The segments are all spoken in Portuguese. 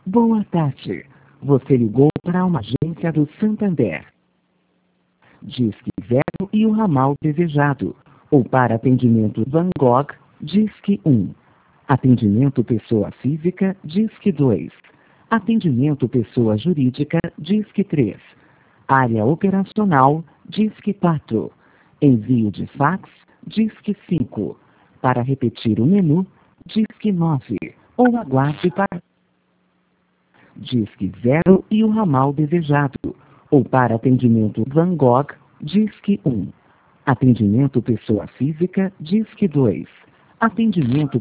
Boa tarde. Você ligou para uma agência do Santander. Disque 0 e o ramal desejado. Ou para atendimento Van Gogh, Disque 1. Atendimento pessoa física, Disque 2. Atendimento pessoa jurídica, Disque 3. Área operacional, Disque 4. Envio de fax, Disque 5. Para repetir o menu, Disque 9. Ou aguarde para Disque 0 e o ramal desejado. Ou para atendimento Van Gogh, Disque 1. Atendimento pessoa física, Disque 2. Atendimento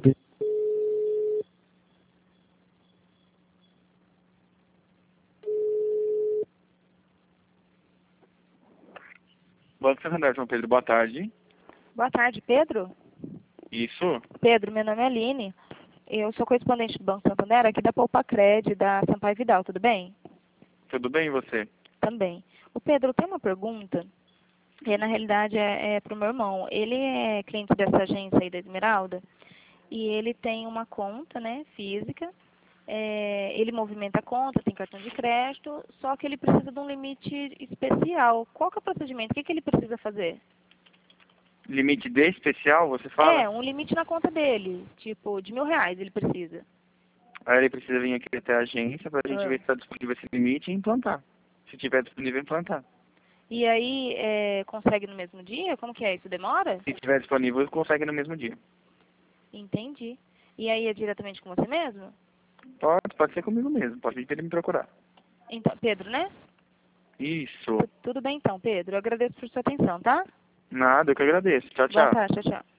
Banco Santander, João Pedro, boa tarde. Boa tarde, Pedro. Isso? Pedro, meu nome é Aline. Eu sou correspondente do Banco Santander, aqui da Poupa Cred, da Sampaio Vidal, tudo bem? Tudo bem e você? Também. O Pedro, tem uma pergunta, e na realidade é para o meu irmão. Ele é cliente dessa agência aí da Esmeralda, e ele tem uma conta, né, física. Ele movimenta a conta, tem cartão de crédito, só que ele precisa de um limite especial. Qual que é o procedimento? O que ele precisa fazer? Limite de especial, você fala? Um limite na conta dele, tipo, de R$ 1.000 ele precisa. Aí ele precisa vir aqui até a agência pra gente ver se está disponível esse limite e implantar. Se tiver disponível, implantar. E aí, consegue no mesmo dia? Como que é? Isso demora? Se tiver disponível, consegue no mesmo dia. Entendi. E aí é diretamente com você mesmo? Pode ser comigo mesmo, pode pedir pra ele me procurar. Então, Pedro, né? Isso. Tudo bem então, Pedro. Eu agradeço por sua atenção, tá? Nada, eu que agradeço. Tchau, Boa tchau. tarde, tchau, tchau.